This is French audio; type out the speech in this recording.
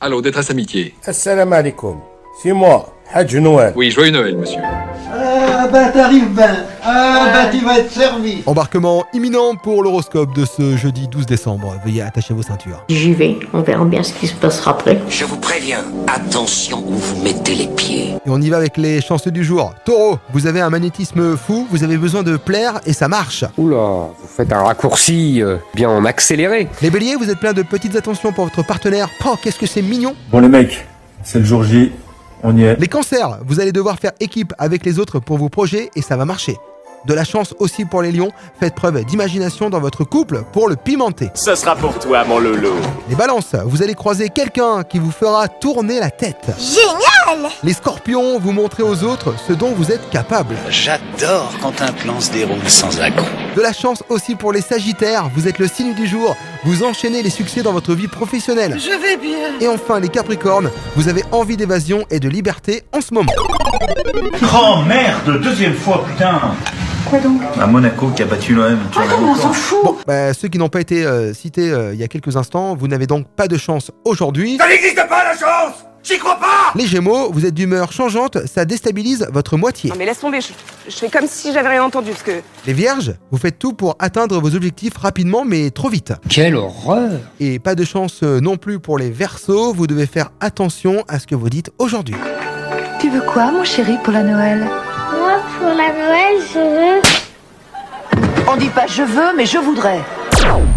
Allô, détresse amitié. Assalamu alaikum. C'est moi, Hadj Noël. Oui, joyeux Noël, monsieur. Ah bah t'arrives ben. Ah bah tu vas être servi. Embarquement imminent pour l'horoscope de ce jeudi 12 décembre. Veuillez attacher vos ceintures. J'y vais, on verra bien ce qui se passera après. Je vous préviens, attention où vous mettez les pieds. Et on y va avec les chanceux du jour. Taureau, vous avez un magnétisme fou, vous avez besoin de plaire et ça marche. Oula, vous faites un raccourci bien en accéléré. Les béliers, vous êtes plein de petites attentions pour votre partenaire. Oh, qu'est-ce que c'est mignon. Bon les mecs, c'est le jour J, on y est. Les cancers, vous allez devoir faire équipe avec les autres pour vos projets et ça va marcher. De la chance aussi pour les lions, faites preuve d'imagination dans votre couple pour le pimenter. Ce sera pour toi, mon loulou. Les balances, vous allez croiser quelqu'un qui vous fera tourner la tête. Génial! Les scorpions, vous montrez aux autres ce dont vous êtes capable. J'adore quand un plan se déroule sans accroc. De la chance aussi pour les sagittaires, vous êtes le signe du jour, vous enchaînez les succès dans votre vie professionnelle. Je vais bien. Et enfin les capricornes, vous avez envie d'évasion et de liberté en ce moment. Oh merde, deuxième fois, putain. Quoi donc? À Monaco qui a battu l'OM. On s'en fout. Bon, ceux qui n'ont pas été cités il y a quelques instants, vous n'avez donc pas de chance aujourd'hui. Ça n'existe pas la chance. J'y crois pas. Les Gémeaux, vous êtes d'humeur changeante, ça déstabilise votre moitié. Non mais laisse tomber, je fais comme si j'avais rien entendu parce que... Les Vierges, vous faites tout pour atteindre vos objectifs rapidement mais trop vite. Quelle horreur. Et pas de chance non plus pour les Verseaux, vous devez faire attention à ce que vous dites aujourd'hui. Tu veux quoi, mon chéri, pour la Noël? Moi, pour la Noël, je veux... On dit pas je veux, mais je voudrais.